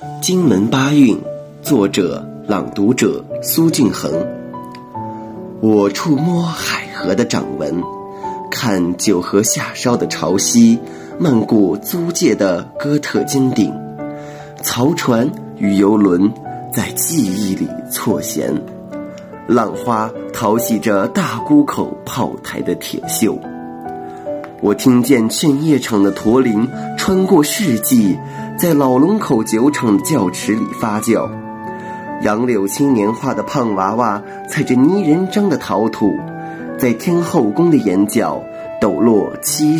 金门八韵，作者朗读者苏俊恒。我触摸海河的掌纹，看九河下梢的潮汐漫过租界的哥特尖顶，漕船与游轮在记忆里错弦，浪花淘洗着大沽口炮台的铁锈。我听见劝业场的驼铃穿过世纪，在老龙口酒厂的窖池里发酵。杨柳青年画的胖娃娃踩着泥人张的陶土，在天后宫的眼角抖落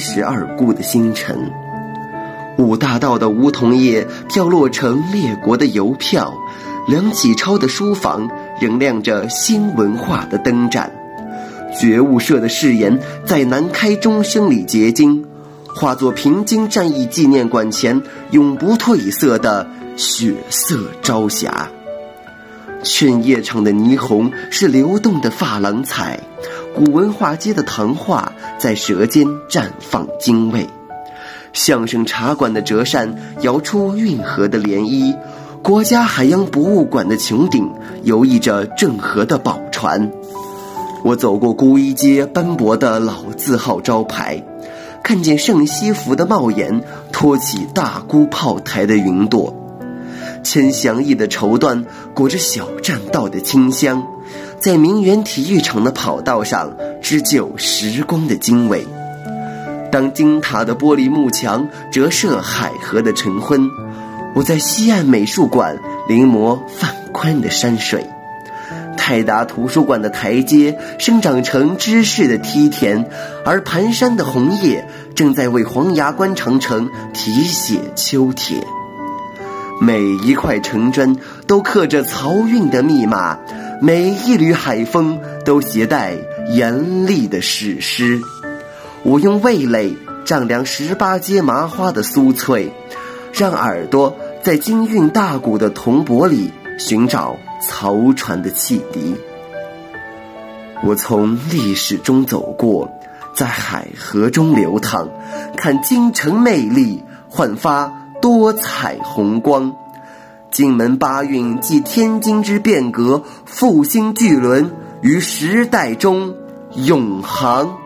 72沽的星辰。五大道的梧桐叶飘落成列国的邮票，梁启超的书房仍亮着新文化的灯盏。觉悟社的誓言在南开钟声里结晶，化作平津战役纪念馆前永不褪色的血色朝霞。劝业场的霓虹是流动的珐琅彩，古文化街的糖画在舌尖绽放精卫。相声茶馆的折扇摇出运河的涟漪，国家海洋博物馆的穹顶游弋着郑和的宝船。我走过孤衣街斑驳的老字号招牌，看见圣西服的帽檐托起大沽炮台的云朵，牵祥义的绸缎裹着小栈道的清香，在名园体育场的跑道上织就时光的经纬。当金塔的玻璃幕墙折射海河的晨昏，我在西岸美术馆临摹范宽的山水。泰达图书馆的台阶生长成知识的梯田，而盘山的红叶正在为黄崖关长城题写秋帖。每一块城砖都刻着漕运的密码，每一缕海风都携带严厉的史诗。我用味蕾丈量18街麻花的酥脆，让耳朵在京韵大鼓的铜钵里寻找漕船的汽笛。我从历史中走过，在海河中流淌，看京城魅力焕发多彩虹光。金门八韵继天津之变革，复兴巨轮于时代中永航。